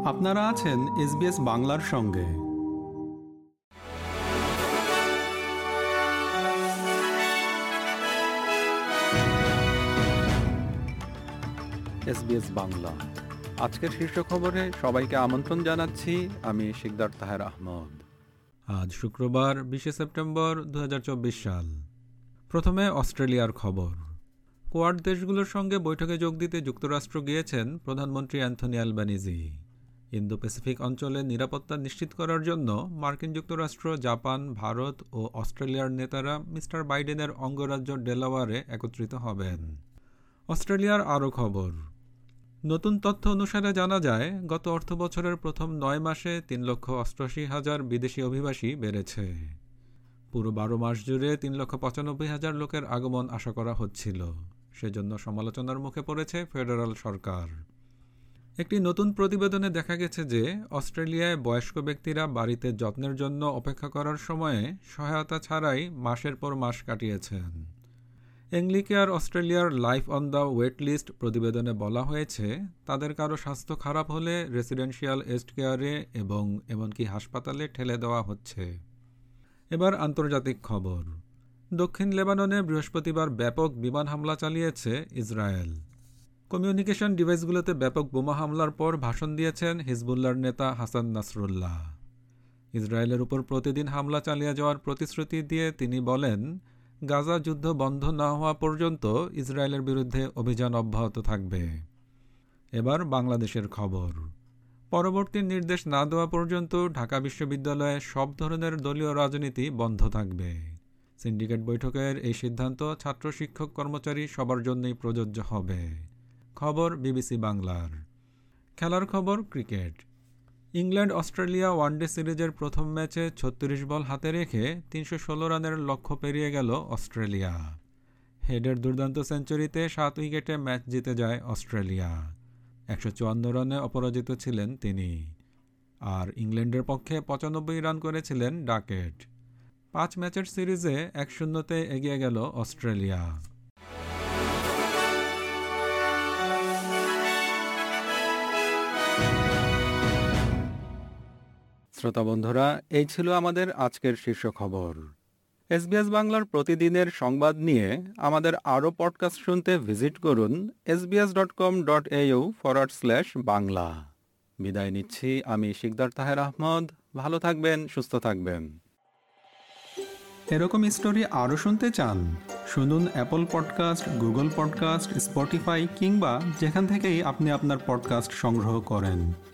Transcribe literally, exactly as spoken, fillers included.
আপনারা আছেন এসবিএস বাংলার সঙ্গে। এসবিএস বাংলা আজকের শীর্ষ খবরে সবাইকে আমন্ত্রণ জানাচ্ছি। আমি শিকদার তাহের আহমদ। আজ শুক্রবার বিশে সেপ্টেম্বর দু হাজার চব্বিশ সাল। প্রথমে অস্ট্রেলিয়ার খবর। কোয়াড দেশগুলোর সঙ্গে বৈঠকে যোগ দিতে যুক্তরাষ্ট্র গিয়েছেন প্রধানমন্ত্রী অ্যান্থনি অ্যালবানিজি। ইন্দো প্যাসিফিক অঞ্চলে নিরাপত্তা নিশ্চিত করার জন্য মার্কিন যুক্তরাষ্ট্র, জাপান, ভারত ও অস্ট্রেলিয়ার নেতারা মিস্টার বাইডেনের অঙ্গরাজ্য ডেলাওয়ারে একত্রিত হবেন। অস্ট্রেলিয়ার আরও খবর। নতুন তথ্য অনুসারে জানা যায়, গত অর্থবছরের প্রথম নয় মাসে তিন লক্ষ অষ্টআশি হাজার বিদেশি অভিবাসী বেড়েছে। পুরো বারো মাস জুড়ে তিন লক্ষ পঁচানব্বই হাজার লোকের আগমন আশা করা হচ্ছিল। সেজন্য সমালোচনার মুখে পড়েছে ফেডারাল সরকার। একটি নতুন প্রতিবেদনে দেখা গেছে যে অস্ট্রেলিয়ায় বয়স্ক ব্যক্তিরা বাড়িতে যত্নের জন্য অপেক্ষা করার সময়ে সহায়তা ছাড়াই মাসের পর মাস কাটিয়েছেন। এংলিকেয়ার অস্ট্রেলিয়ার life on the wait list প্রতিবেদনে বলা হয়েছে, তাদের কারো স্বাস্থ্য খারাপ হলে রেসিডেন্সিয়াল এজড কেয়ারে এবং এমনকি হাসপাতালে ঠেলে দেওয়া হচ্ছে। এবার আন্তর্জাতিক খবর। দক্ষিণ লেবাননে বৃহস্পতিবার ব্যাপক বিমান হামলা চালিয়েছে ইসরায়েল। কমিউনিকেশন ডিভাইসগুলোতে ব্যাপক বোমা হামলার পর ভাষণ দিয়েছেন হিজবুল্লাহর নেতা হাসান নাসরুল্লাহ। ইসরায়েলের উপর প্রতিদিন হামলা চালিয়ে যাওয়ার প্রতিশ্রুতি দিয়ে তিনি বলেন, গাজা যুদ্ধ বন্ধ না হওয়া পর্যন্ত ইসরায়েলের বিরুদ্ধে অভিযান অব্যাহত থাকবে। এবার বাংলাদেশের খবর। পরবর্তী নির্দেশ না দেওয়া পর্যন্ত ঢাকা বিশ্ববিদ্যালয়ে সব ধরনের দলীয় রাজনীতি বন্ধ থাকবে। সিন্ডিকেট বৈঠকের এই সিদ্ধান্ত ছাত্র, শিক্ষক, কর্মচারী সবার জন্যই প্রযোজ্য হবে। খবর বিবিসি বাংলার। খেলার খবর। ক্রিকেট। ইংল্যান্ড অস্ট্রেলিয়া ওয়ানডে সিরিজের প্রথম ম্যাচে ছত্রিশ বল হাতে রেখে তিনশো ষোলো রানের লক্ষ্য পেরিয়ে গেল অস্ট্রেলিয়া। হেডের দুর্দান্ত সেঞ্চুরিতে সাত উইকেটে ম্যাচ জিতে যায় অস্ট্রেলিয়া। একশো চুয়ান্ন রানে অপরাজিত ছিলেন তিনি। আর ইংল্যান্ডের পক্ষে পঁচানব্বই রান করেছিলেন ডাকেট। পাঁচ ম্যাচের সিরিজে এক শূন্যতে এগিয়ে গেল অস্ট্রেলিয়া। শ্রোতা বন্ধুরা, এই ছিল আমাদের আজকের শীর্ষ খবর। এসবিএস বাংলার প্রতিদিনের সংবাদ নিয়ে আমাদের আরও পডকাস্ট শুনতে ভিজিট করুন SBS dot com dot au forward slash Bangla. বিদায় নিচ্ছি আমি শিকদার তাহের আহমদ। ভালো থাকবেন, সুস্থ থাকবেন। এরকম স্টোরি আরও শুনতে চান? শুনুন Apple podcast, Google podcast, Spotify কিংবা যেখান থেকেই আপনি আপনার পডকাস্ট সংগ্রহ করেন।